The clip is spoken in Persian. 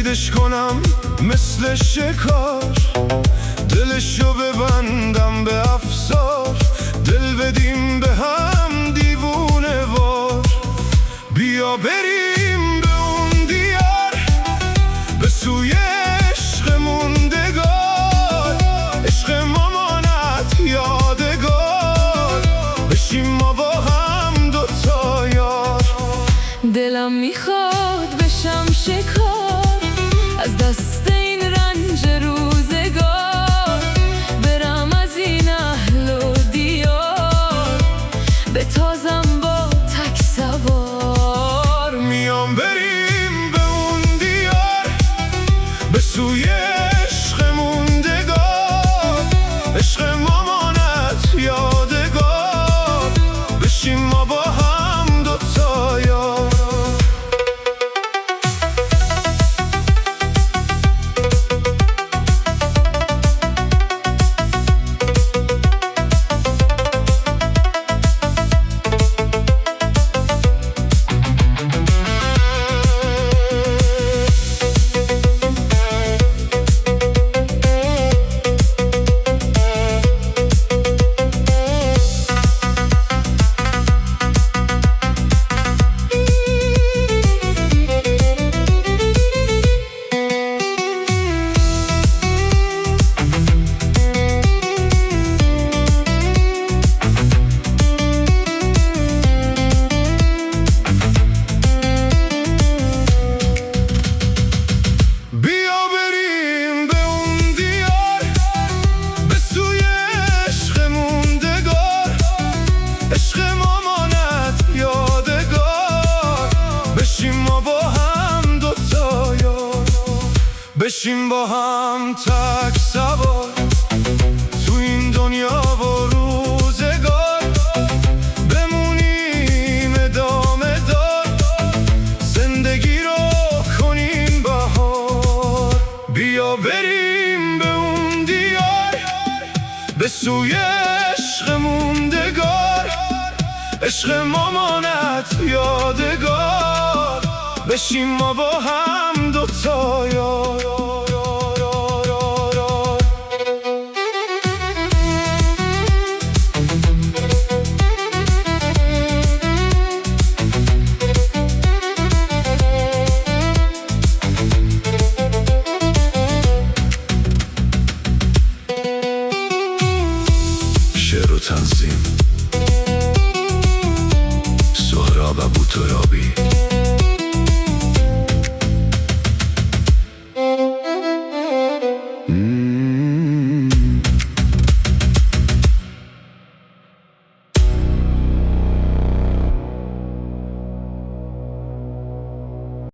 قیدش کنم مثل شکار، دلشو ببندم به افسار، دل بدیم به هم دیوونه وار. بیا بریم به اون دیار، به سوی عشق موندگار، عشق مامانت یادگار، بشیم ما با هم دوتا یار. دلم میخواد بشم شکار از دست این رنج روزگار، برم از این اهل و دیار، به تازم با تک سوار. میام بریم به اون دیار، به سوی عشق موندگار، عشق مامانت یادگار، بشیم ما با هم دوتا یار. بشیم با هم تک سوار تو این دنیا و روزگار، بمونیم ادامه دار، زندگی رو کنیم بهار. بیا بریم به اون دیار، به سوی عشق موندگار، عشق مامانت یادگار، بشیم ما با هم دوتا یار. شعر و تنظیم سهراب ابوترابی.